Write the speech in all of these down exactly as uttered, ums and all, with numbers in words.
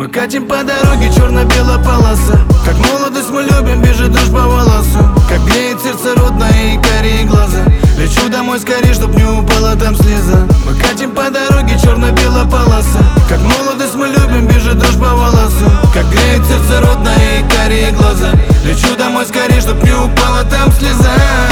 Мы катим по дороге, черно-белая полоса. Как молодость мы любим, бежит дрожь по волосу. Как греет сердце родное и карие глаза. Лечу домой скорее, чтоб не упала там слеза. Мы катим по дороге, черно-белая полоса. Как молодость мы любим, бежит дрожь по волосу. Как греет сердце родное и карие глаза. Лечу домой скорее, чтоб не упала там слеза.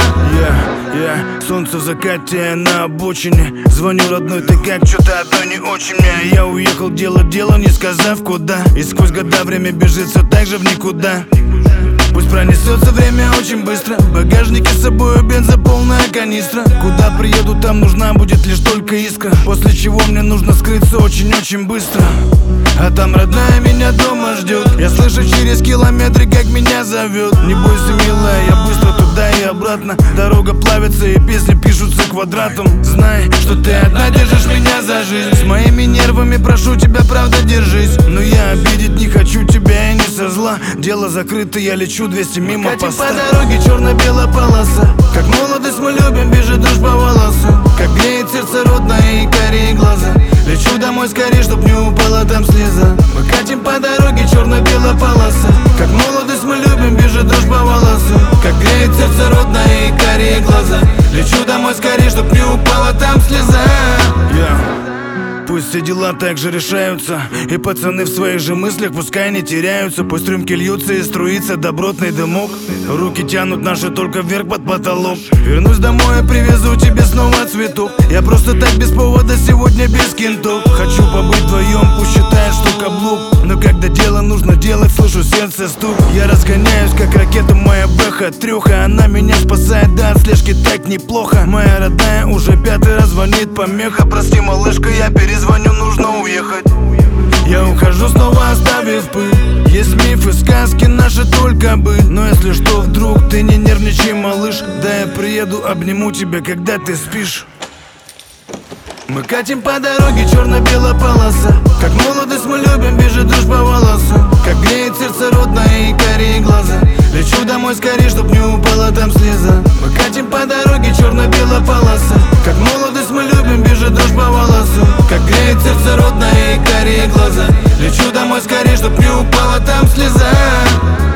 Я, я, солнце в закате на обочине. Звоню родной, ты как, что-то одной не очень мне. Я уехал делать дело, не сказав куда. И сквозь года время бежит все так же в никуда. Пусть пронесется время очень быстро. В багажнике с собой бенза полная канистра. Куда приеду, там нужна будет лишь только искра. После чего мне нужно скрыться очень-очень быстро. А там родная меня дома ждет. Я слышу через километры, как меня зовет. Не бойся, милая, я быстро туда и обратно. Дорога плавится и песни пишутся квадратом. Знай, что ты одна держишь меня за жизнь. С моими нервами прошу тебя, правда, держись. Но я обидеть не хочу тебя и не со зла. Дело закрыто, я лечу двести мимо поста. Катим по дороге, черно-белая полоса. Как молодость мы любим, бежит дрожь по волосу. Как греет сердце родное и карие глаза. Лечу домой скорее, чтоб не упала там слеза. Мы катим по дороге, черно-белая полоса. Как молодость мы любим, бежит дрожь по волосу. Как греет сердце родное и карие глаза. Лечу домой скорее, чтоб не упала там слеза. Yeah. Пусть все дела так же решаются. И пацаны в своих же мыслях пускай не теряются. Пусть рюмки льются и струится добротный дымок. Руки тянут наши только вверх под потолок. Вернусь домой и привезу тебе снова цветок. Я просто так без повода сегодня без кентов. Хочу побыть вдвоем, пусть считает, что каблук. Но когда дело нужно делать, слышу сердце стук. Я разгоняюсь, как ракета моя бэха. Трёха, она меня спасает, да от слежки так неплохо. Моя родная уже пятый раз звонит помеха. Прости, малышка, я перезвоню, нужно уехать. Я ухожу, снова оставив пыль. Есть мифы, сказки наши только бы. Но если что, вдруг ты не нервничай, малыш. Да я приеду, обниму тебя, когда ты спишь. Мы катим по дороге, черно-белая полоса. Как молодость мы любим, бежит дрожь по волосу. Как греет сердце родное и карие глаза. Лечу домой скорее, чтоб не упала там слеза. Мы катим по дороге, черно-белая полоса. Как молодость мы любим, бежит дрожь по волосу. Как греет сердце родное и карие глаза. Лечу домой скорее, чтоб не упала там слеза.